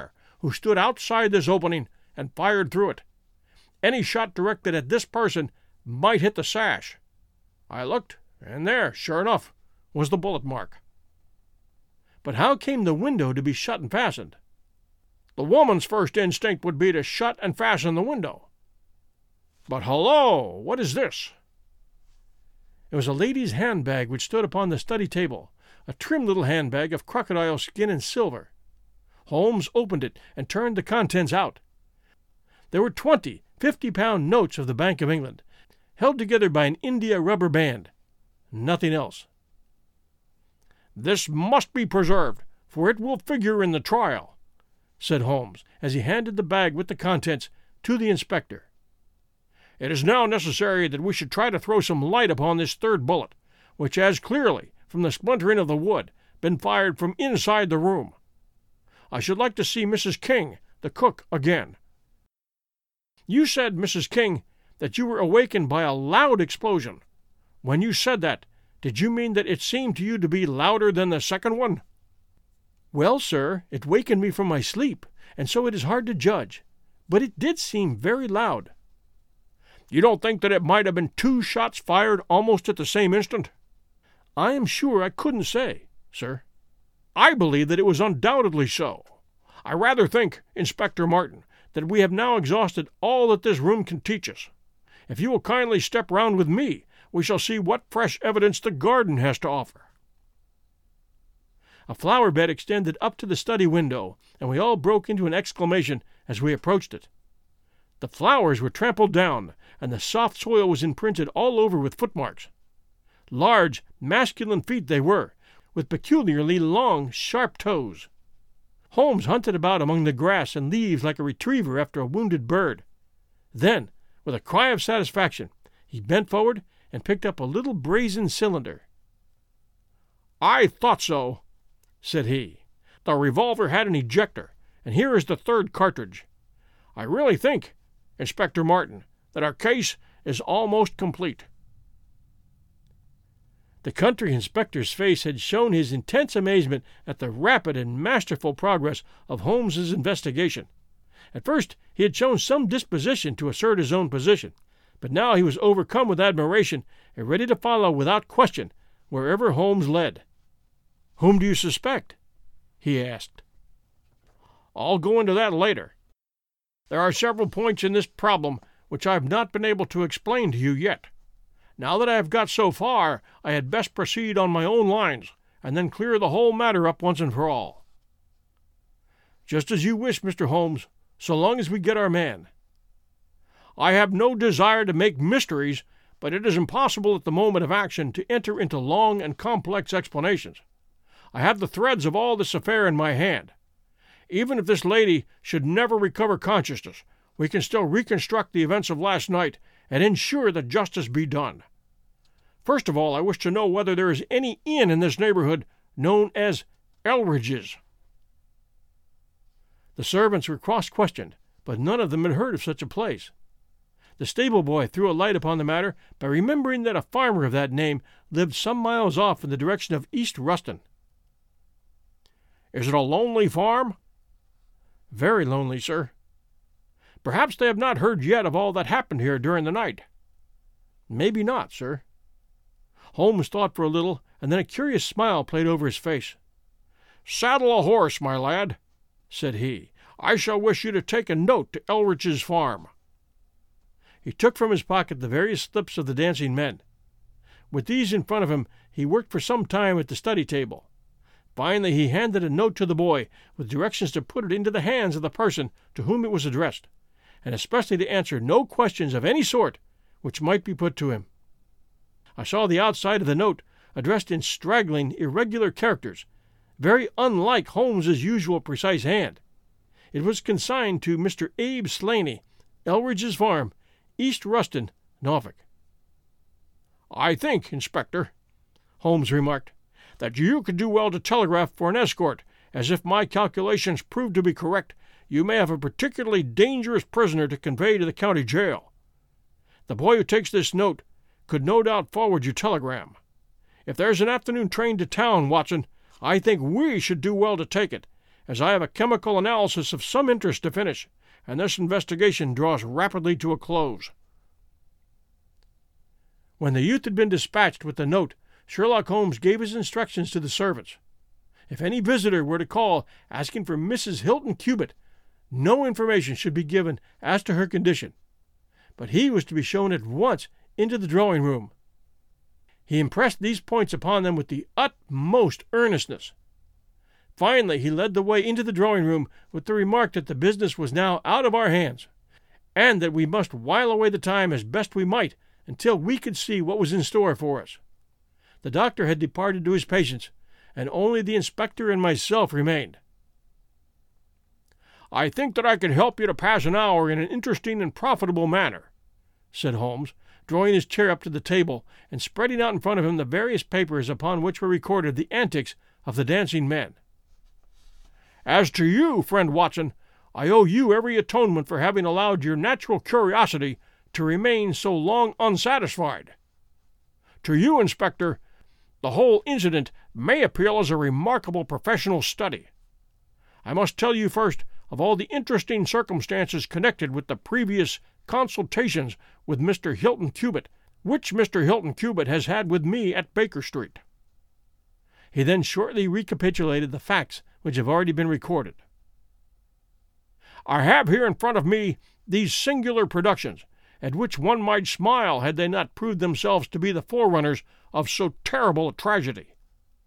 who stood outside this opening and fired through it. Any shot directed at this person might hit the sash. I looked, and there, sure enough, was the bullet mark. But how came the window to be shut and fastened? The woman's first instinct would be to shut and fasten the window. But hello, what is this? It was a lady's handbag which stood upon the study table, a trim little handbag of crocodile skin and silver. Holmes opened it and turned the contents out. There were 20 50-pound notes of the Bank of England, held together by an India rubber band. Nothing else. "This must be preserved, for it will figure in the trial," said Holmes, as he handed the bag with the contents to the inspector. "It is now necessary that we should try to throw some light upon this third bullet, which has clearly, from the splintering of the wood, been fired from inside the room. I should like to see Mrs. King, the cook, again. You said, Mrs. King, that you were awakened by a loud explosion. When you said that, did you mean that it seemed to you to be louder than the second one?" "Well, sir, it wakened me from my sleep, and so it is hard to judge. But it did seem very loud." "You don't think that it might have been 2 shots fired almost at the same instant?" "I am sure I couldn't say, sir." "I believe that it was undoubtedly so. I rather think, Inspector Martin, that we have now exhausted all that this room can teach us. If you will kindly step round with me, we shall see what fresh evidence the garden has to offer." A flower bed extended up to the study window, and we all broke into an exclamation as we approached it. The flowers were trampled down, and the soft soil was imprinted all over with footmarks. Large, masculine feet they were, with peculiarly long, sharp toes. Holmes hunted about among the grass and leaves like a retriever after a wounded bird. Then, with a cry of satisfaction, he bent forward and picked up a little brazen cylinder. "I thought so," said he. "The revolver had an ejector, and here is the third cartridge. I really think, Inspector Martin, that our case is almost complete." The country inspector's face had shown his intense amazement at the rapid and masterful progress of Holmes's investigation. At first he had shown some disposition to assert his own position, but now he was overcome with admiration and ready to follow without question wherever Holmes led. "Whom do you suspect?" he asked. "I'll go into that later. There are several points in this problem which I have not been able to explain to you yet. Now that I have got so far, I had best proceed on my own lines, and then clear the whole matter up once and for all." "Just as you wish, Mr. Holmes, so long as we get our man." "I have no desire to make mysteries, but it is impossible at the moment of action to enter into long and complex explanations. I have the threads of all this affair in my hand. Even if this lady should never recover consciousness, we can still reconstruct the events of last night and ensure that justice be done. First of all, I wish to know whether there is any inn in this neighborhood known as Elridge's." The servants were cross-questioned, but none of them had heard of such a place. The stable-boy threw a light upon the matter by remembering that a farmer of that name lived some miles off in the direction of East Ruston. "Is it a lonely farm?" "Very lonely, sir." "Perhaps they have not heard yet of all that happened here during the night." "Maybe not, sir." Holmes thought for a little, and then a curious smile played over his face. "Saddle a horse, my lad," said he. "I shall wish you to take a note to Elridge's farm." He took from his pocket the various slips of the dancing men. With these in front of him, he worked for some time at the study table. Finally, he handed a note to the boy, with directions to put it into the hands of the person to whom it was addressed, and especially to answer no questions of any sort which might be put to him. I saw the outside of the note addressed in straggling, irregular characters, very unlike Holmes's usual precise hand. It was consigned to Mr. Abe Slaney, Elridge's Farm, East Ruston, Norfolk. "I think, Inspector," Holmes remarked, "that you could do well to telegraph for an escort, as if my calculations prove to be correct, you may have a particularly dangerous prisoner to convey to the county jail. The boy who takes this note could no doubt forward your telegram. If there's an afternoon train to town, Watson, I think we should do well to take it, as I have a chemical analysis of some interest to finish, and this investigation draws rapidly to a close." When the youth had been dispatched with the note, Sherlock Holmes gave his instructions to the servants. If any visitor were to call asking for Mrs. Hilton Cubitt, no information should be given as to her condition, but he was to be shown at once into the drawing-room. He impressed these points upon them with the utmost earnestness. Finally, he led the way into the drawing-room with the remark that the business was now out of our hands, and that we must while away the time as best we might until we could see what was in store for us. The doctor had departed to his patients, and only the inspector and myself remained. "I think that I could help you to pass an hour in an interesting and profitable manner," said Holmes, drawing his chair up to the table and spreading out in front of him the various papers upon which were recorded the antics of the dancing men. "As to you, friend Watson, I owe you every atonement for having allowed your natural curiosity to remain so long unsatisfied. To you, Inspector, the whole incident may appeal as a remarkable professional study. I must tell you first of all the interesting circumstances connected with the previous consultations with Mr. Hilton Cubitt, which Mr. Hilton Cubitt has had with me at Baker Street." He then shortly recapitulated the facts which have already been recorded. "I have here in front of me these singular productions, at which one might smile had they not proved themselves to be the forerunners of so terrible a tragedy.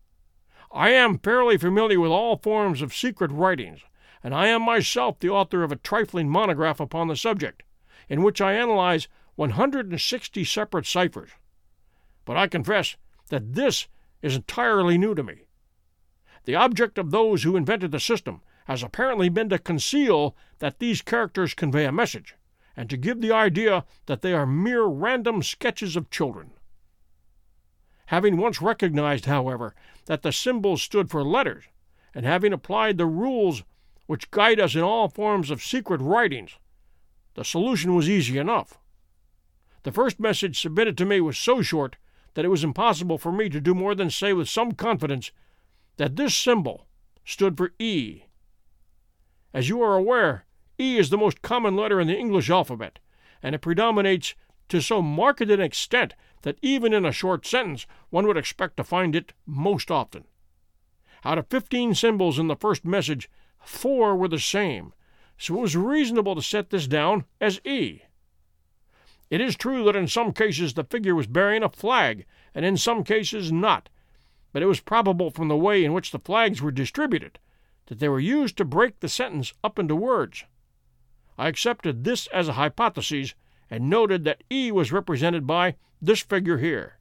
I am fairly familiar with all forms of secret writings, and I am myself the author of a trifling monograph upon the subject, in which I analyze 160 separate ciphers. But I confess that this is entirely new to me. The object of those who invented the system has apparently been to conceal that these characters convey a message, and to give the idea that they are mere random sketches of children. Having once recognized, however, that the symbols stood for letters, and having applied the rules which guide us in all forms of secret writings, the solution was easy enough. The first message submitted to me was so short that it was impossible for me to do more than say with some confidence that this symbol stood for E. As you are aware, E is the most common letter in the English alphabet, and it predominates to so marked an extent that even in a short sentence one would expect to find it most often. Out of 15 symbols in the first message, 4 were the same, so it was reasonable to set this down as E. It is true that in some cases the figure was bearing a flag, and in some cases not, but it was probable from the way in which the flags were distributed that they were used to break the sentence up into words. I accepted this as a hypothesis, and noted that E was represented by this figure here.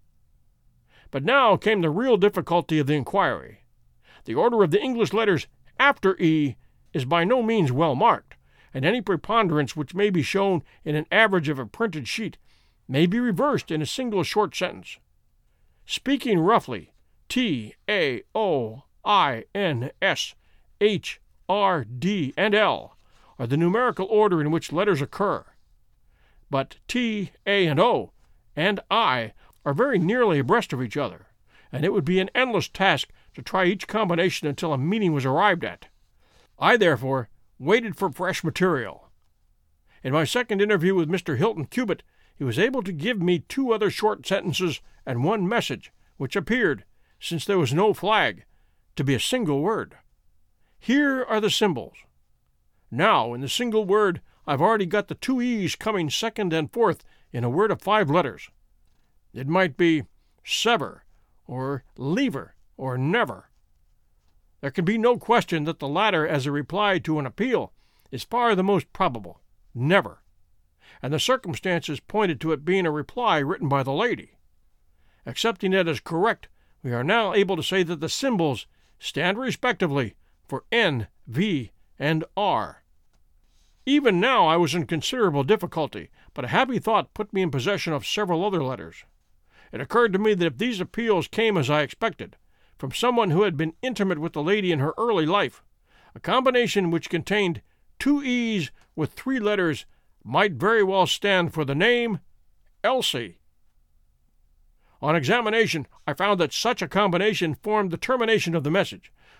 But now came the real difficulty of the inquiry. The order of the English letters after E is by no means well marked, and any preponderance which may be shown in an average of a printed sheet may be reversed in a single short sentence. Speaking roughly, T, A, O, I, N, S, H, R, D, and L are the numerical order in which letters occur. But T, A, and O, and I are very nearly abreast of each other, and it would be an endless task to try each combination until a meaning was arrived at. I, therefore, waited for fresh material. In my second interview with Mr. Hilton Cubitt, he was able to give me 2 other short sentences and 1 message, which appeared, since there was no flag, to be a single word. Here are the symbols. Now, in the single word, I've already got the 2 E's coming second and fourth in a word of 5 letters. It might be sever, or lever, or never. There can be no question that the latter, as a reply to an appeal, is far the most probable, never, and the circumstances pointed to it being a reply written by the lady. Accepting it as correct, we are now able to say that the symbols stand respectively for N, V, and R. Even now I was in considerable difficulty, but a happy thought put me in possession of several other letters. It occurred to me that if these appeals came as I expected, from someone who had been intimate with the lady in her early life, a combination which contained 2 E's with 3 letters might very well stand for the name Elsie. On examination, I found that such a combination formed the termination of the message,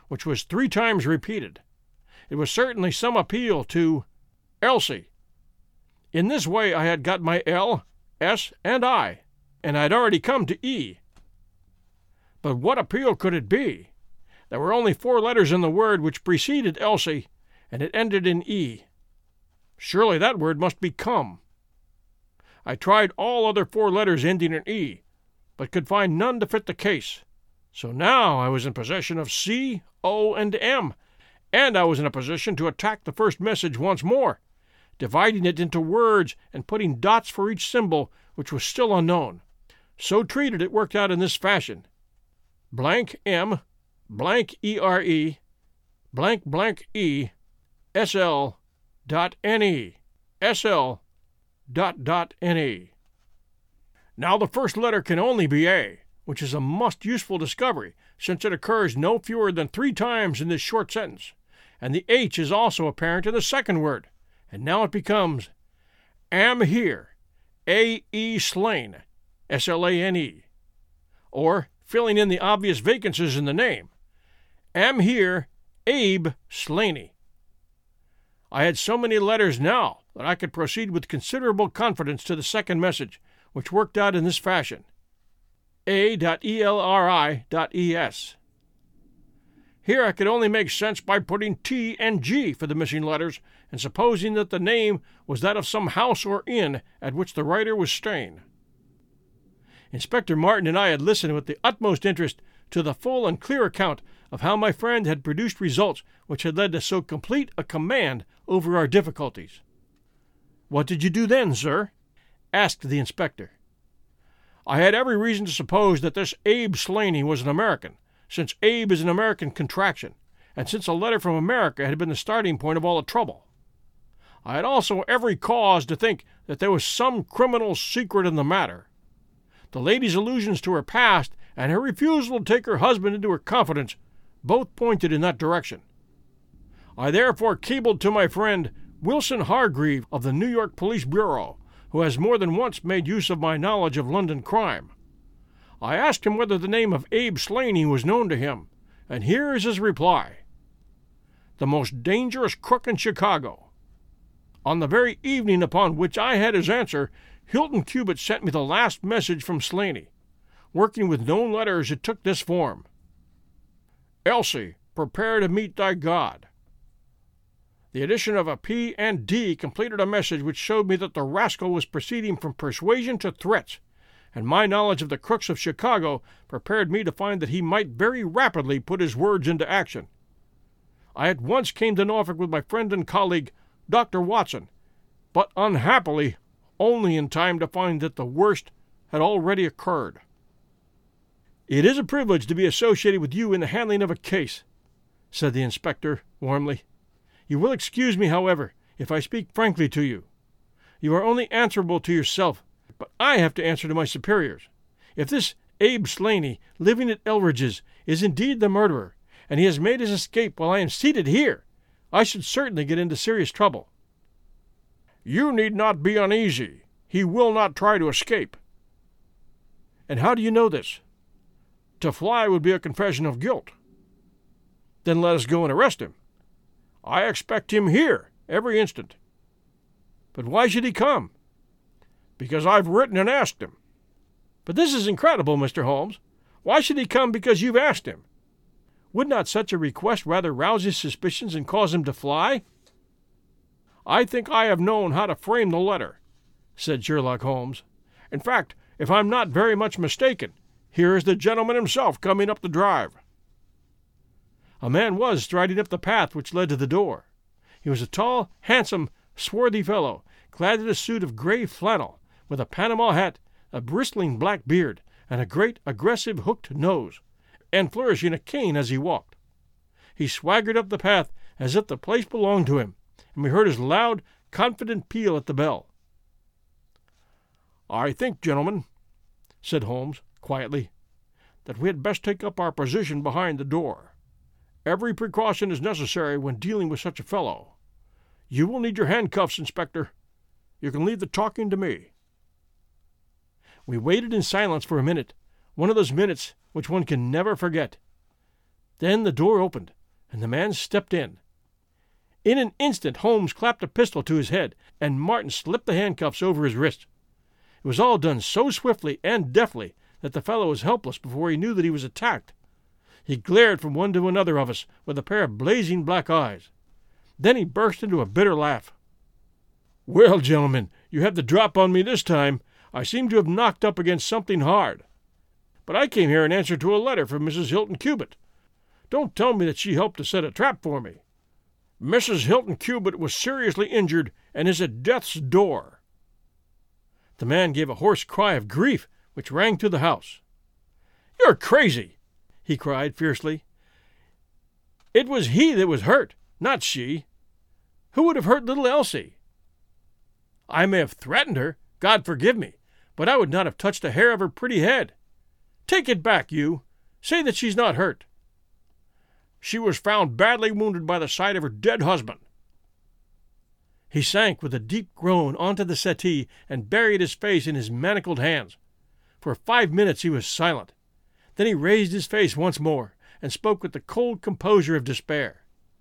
which was 3 times repeated. It was certainly some appeal to Elsie. In this way I had got my L, S, and I, and I had already come to E. But what appeal could it be? There were only 4 letters in the word which preceded Elsie, and it ended in E. Surely that word must be come. I tried all other 4 letters ending in E, but could find none to fit the case. So now I was in possession of C, O, and M, and I was in a position to attack the first message once more, dividing it into words and putting dots for each symbol which was still unknown. So treated, it worked out in this fashion: blank M, blank ERE, blank blank E, SL, .NE, SL, .NE. Now the first letter can only be A, which is a most useful discovery, since it occurs no fewer than 3 times in this short sentence, and the H is also apparent in the second word, and now it becomes am here, A.E. Slane, SLANE, or, filling in the obvious vacancies in the name, am here, Abe Slaney. I had so many letters now that I could proceed with considerable confidence to the second message, which worked out in this fashion: A.ELRI.ES. Here I could only make sense by putting T and G for the missing letters, and supposing that the name was that of some house or inn at which the writer was staying. Inspector Martin and I had listened with the utmost interest to the full and clear account of how my friend had produced results which had led to so complete a command over our difficulties. "What did you do then, sir?" asked the inspector. "I had every reason to suppose that this Abe Slaney was an American, since Abe is an American contraction, and since a letter from America had been the starting point of all the trouble. I had also every cause to think that there was some criminal secret in the matter. The lady's allusions to her past and her refusal to take her husband into her confidence both pointed in that direction. I therefore cabled to my friend Wilson Hargreave of the New York Police Bureau, who has more than once made use of my knowledge of London crime. I asked him whether the name of Abe Slaney was known to him, and here is his reply: the most dangerous crook in Chicago. On the very evening upon which I had his answer, Hilton Cubitt sent me the last message from Slaney. Working with known letters, it took this form: Elsie, prepare to meet thy God. The addition of a P and D completed a message which showed me that the rascal was proceeding from persuasion to threats, and my knowledge of the crooks of Chicago prepared me to find that he might very rapidly put his words into action. I at once came to Norfolk with my friend and colleague, Dr. Watson, but unhappily only in time to find that the worst had already occurred. "It is a privilege to be associated with you in the handling of a case," said the inspector warmly. "You will excuse me, however, if I speak frankly to you. You are only answerable to yourself, but I have to answer to my superiors. If this Abe Slaney, living at Elridge's, is indeed the murderer, and he has made his escape while I am seated here, I should certainly get into serious trouble." "You need not be uneasy. He will not try to escape." "And how do you know this?" "To fly would be a confession of guilt." "Then let us go and arrest him." "I expect him here every instant." "But why should he come?" "Because I've written and asked him." "But this is incredible, Mr. Holmes. Why should he come because you've asked him? Would not such a request rather rouse his suspicions and cause him to fly?" "I think I have known how to frame the letter," said Sherlock Holmes. "In fact, if I'm not very much mistaken, here is the gentleman himself coming up the drive." A man was striding up the path which led to the door. He was a tall, handsome, swarthy fellow, clad in a suit of gray flannel, with a Panama hat, a bristling black beard, and a great, aggressive, hooked nose, and flourishing a cane as he walked. He swaggered up the path as if the place belonged to him, and we heard his loud, confident peal at the bell. "I think, gentlemen," said Holmes, quietly, "that we had best take up our position behind the door. Every precaution is necessary when dealing with such a fellow. You will need your handcuffs, Inspector. You can leave the talking to me." We waited in silence for a minute, one of those minutes which one can never forget. Then the door opened, and the man stepped in. In an instant Holmes clapped a pistol to his head, and Martin slipped the handcuffs over his wrists. It was all done so swiftly and deftly that the fellow was helpless before he knew that he was attacked. He glared from one to another of us with a pair of blazing black eyes. Then he burst into a bitter laugh. "Well, gentlemen, you have the drop on me this time. I seem to have knocked up against something hard. But I came here in answer to a letter from Mrs. Hilton Cubitt. Don't tell me that she helped to set a trap for me. Mrs. Hilton Cubitt was seriously injured and is at death's door." The man gave a hoarse cry of grief which rang through the house. "You're crazy!" he cried fiercely. "It was he that was hurt, not she. Who would have hurt little Elsie? I may have threatened her, God forgive me, but I would not have touched a hair of her pretty head. Take it back, you. Say that she's not hurt." "She was found badly wounded by the side of her dead husband." He sank with a deep groan onto the settee and buried his face in his manacled hands. For 5 minutes he was silent. Then he raised his face once more and spoke with the cold composure of despair.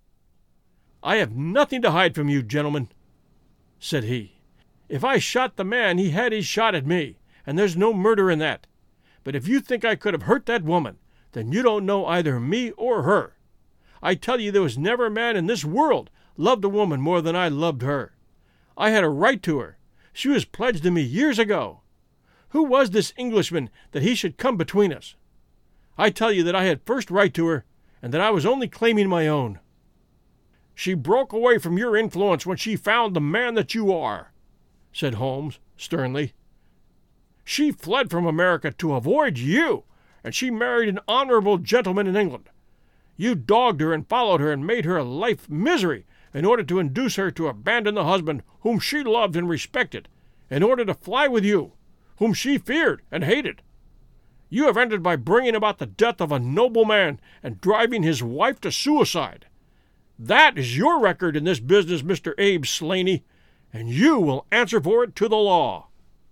"I have nothing to hide from you, gentlemen," said he. "If I shot the man, he had his shot at me, and there's no murder in that. But if you think I could have hurt that woman, then you don't know either me or her. I tell you there was never a man in this world loved a woman more than I loved her. I had a right to her. She was pledged to me years ago. Who was this Englishman that he should come between us? I tell you that I had first right to her, and that I was only claiming my own." "She broke away from your influence when she found the man that you are," said Holmes sternly. "She fled from America to avoid you, and she married an honorable gentleman in England. You dogged her and followed her and made her a life misery in order to induce her to abandon the husband whom she loved and respected, in order to fly with you, whom she feared and hated. You have ended by bringing about the death of a noble man and driving his wife to suicide. That is your record in this business, Mr. Abe Slaney, and you will answer for it to the law."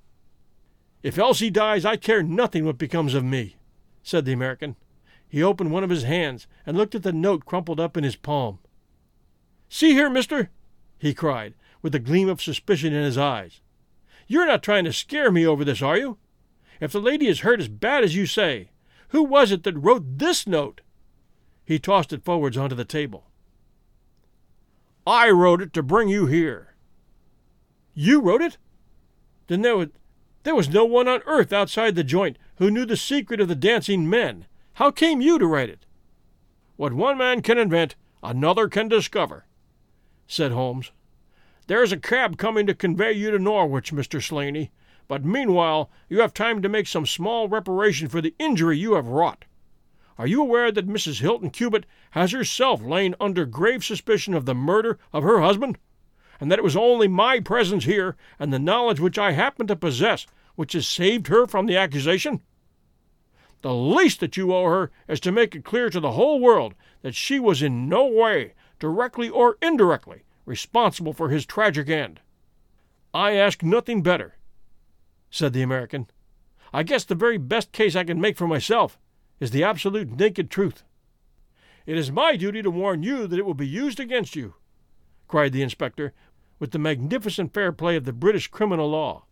"If Elsie dies, I care nothing what becomes of me," said the American. He opened one of his hands and looked at the note crumpled up in his palm. "See here, mister," he cried, with a gleam of suspicion in his eyes. "You're not trying to scare me over this, are you? If the lady is hurt as bad as you say, who was it that wrote this note?" He tossed it forwards onto the table. "I wrote it to bring you here." "You wrote it? Then there was no one on earth outside the joint who knew the secret of the dancing men. How came you to write it?" "What one man can invent, another can discover," said Holmes. "There's a cab coming to convey you to Norwich, Mr. Slaney, but meanwhile you have time to make some small reparation for the injury you have wrought. Are you aware that Mrs. Hilton Cubitt has herself lain under grave suspicion of the murder of her husband, and that it was only my presence here and the knowledge which I happen to possess which has saved her from the accusation? The least that you owe her is to make it clear to the whole world that she was in no way, directly or indirectly, responsible for his tragic end." "I ask nothing better," said the American. "I guess the very best case I can make for myself is the absolute naked truth." "It is my duty to warn you that it will be used against you," cried the inspector, with the magnificent fair play of the British criminal law.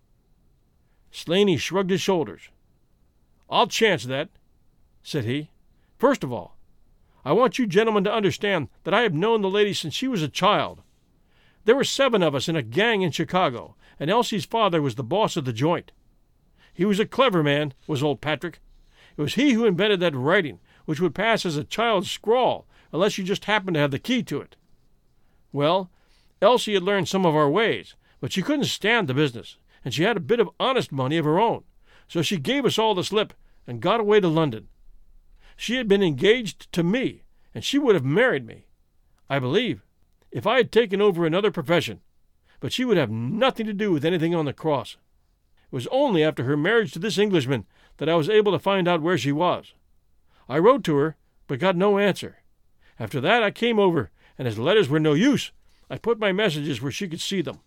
Slaney shrugged his shoulders. "I'll chance that," said he. "First of all, I want you gentlemen to understand that I have known the lady since she was a child. There were 7 of us in a gang in Chicago, and Elsie's father was the boss of the joint. He was a clever man, was old Patrick. It was he who invented that writing, which would pass as a child's scrawl, unless you just happened to have the key to it. Well, Elsie had learned some of our ways, but she couldn't stand the business, and she had a bit of honest money of her own, so she gave us all the slip and got away to London. She had been engaged to me, and she would have married me, I believe, if I had taken over another profession, but she would have nothing to do with anything on the cross. It was only after her marriage to this Englishman that I was able to find out where she was. I wrote to her, but got no answer. After that I came over, and as letters were no use, I put my messages where she could see them.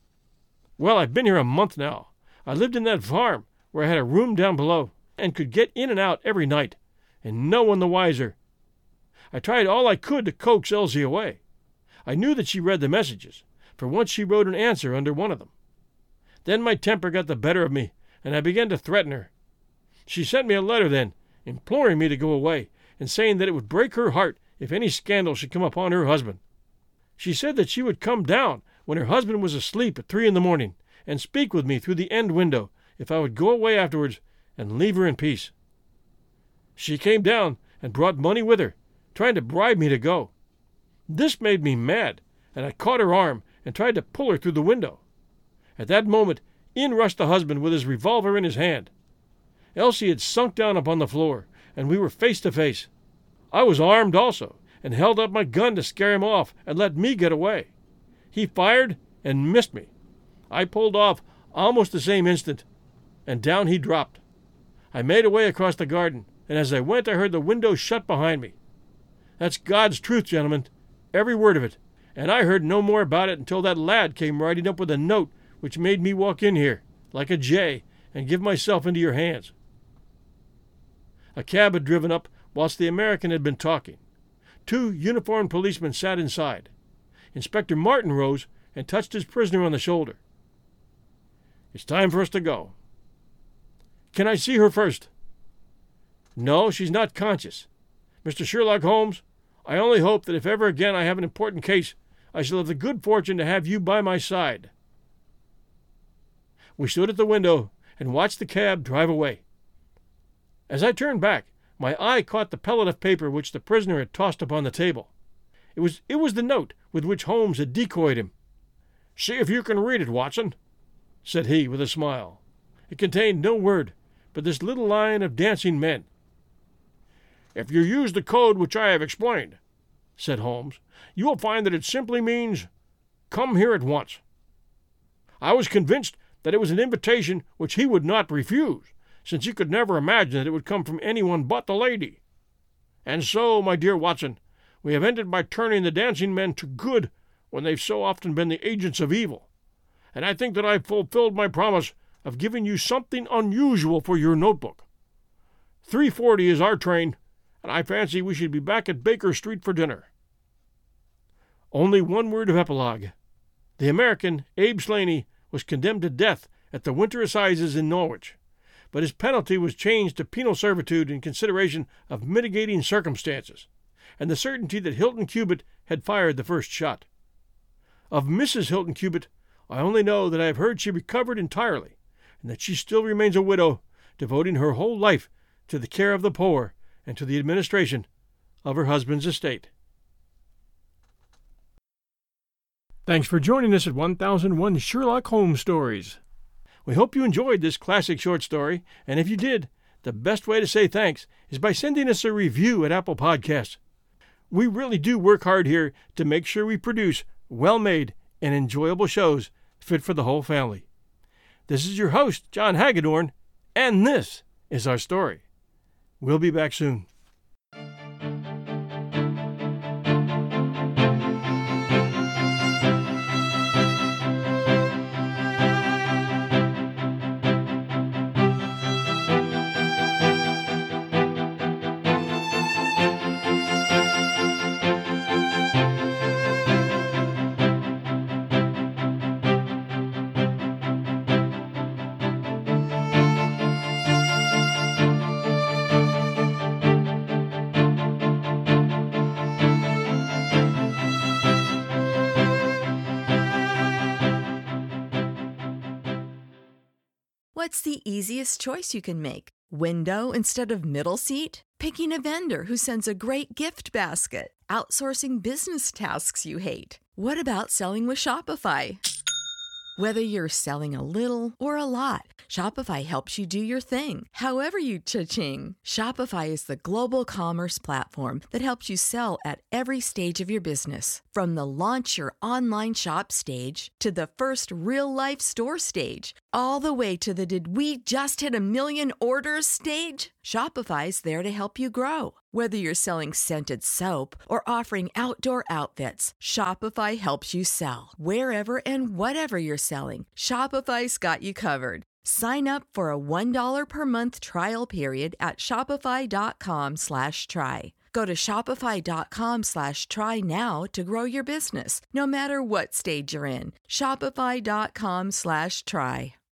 Well, I've been here a month now. I lived in that farm, where I had a room down below, and could get in and out every night, and no one the wiser. I tried all I could to coax Elsie away. I knew that she read the messages, for once she wrote an answer under one of them. Then my temper got the better of me, and I began to threaten her. She sent me a letter then, imploring me to go away, and saying that it would break her heart if any scandal should come upon her husband. She said that she would come down when her husband was asleep at 3 a.m, and speak with me through the end window if I would go away afterwards and leave her in peace. She came down and brought money with her, trying to bribe me to go. This made me mad, and I caught her arm and tried to pull her through the window. At that moment, in rushed the husband with his revolver in his hand. Elsie had sunk down upon the floor, and we were face to face. I was armed also, and held up my gun to scare him off and let me get away. He fired and missed me. I pulled off almost the same instant, and down he dropped. I made away across the garden, and as I went I heard the window shut behind me. That's God's truth, gentlemen, every word of it, and I heard no more about it until that lad came riding up with a note which made me walk in here, like a jay, and give myself into your hands. A cab had driven up whilst the American had been talking. 2 uniformed policemen sat inside. Inspector Martin rose and touched his prisoner on the shoulder. It's time for us to go. Can I see her first? No, she's not conscious. Mr. Sherlock Holmes, I only hope that if ever again I have an important case, I shall have the good fortune to have you by my side. We stood at the window and watched the cab drive away. As I turned back, my eye caught the pellet of paper which the prisoner had tossed upon the table. It was the note with which Holmes had decoyed him. See if you can read it, Watson, said he with a smile. It contained no word, but this little line of dancing men. If you use the code which I have explained, said Holmes, you will find that it simply means, come here at once. I was convinced that it was an invitation which he would not refuse, since he could never imagine that it would come from anyone but the lady. And so, my dear Watson, we have ended by turning the dancing men to good when they've so often been the agents of evil. And I think that I've fulfilled my promise of giving you something unusual for your notebook. 3:40 is our train, and I fancy we should be back at Baker Street for dinner. Only one word of epilogue. The American, Abe Slaney, was condemned to death at the Winter Assizes in Norwich, but his penalty was changed to penal servitude in consideration of mitigating circumstances, and the certainty that Hilton Cubitt had fired the first shot. Of Mrs. Hilton Cubitt, I only know that I have heard she recovered entirely, and that she still remains a widow, devoting her whole life to the care of the poor and to the administration of her husband's estate. Thanks for joining us at 1001 Sherlock Holmes Stories. We hope you enjoyed this classic short story, and if you did, the best way to say thanks is by sending us a review at Apple Podcasts. We really do work hard here to make sure we produce well-made and enjoyable shows fit for the whole family. This is your host, John Hagedorn, and this is our story. We'll be back soon. What's the easiest choice you can make? Window instead of middle seat? Picking a vendor who sends a great gift basket? Outsourcing business tasks you hate? What about selling with Shopify? Whether you're selling a little or a lot, Shopify helps you do your thing, however you cha-ching. Shopify is the global commerce platform that helps you sell at every stage of your business. From the launch your online shop stage to the first real-life store stage, all the way to the did we just hit 1 million orders stage. Shopify's there to help you grow. Whether you're selling scented soap or offering outdoor outfits, Shopify helps you sell. Wherever and whatever you're selling, Shopify's got you covered. Sign up for a $1 per month trial period at shopify.com/try. Go to shopify.com/try now to grow your business, no matter what stage you're in. Shopify.com/try.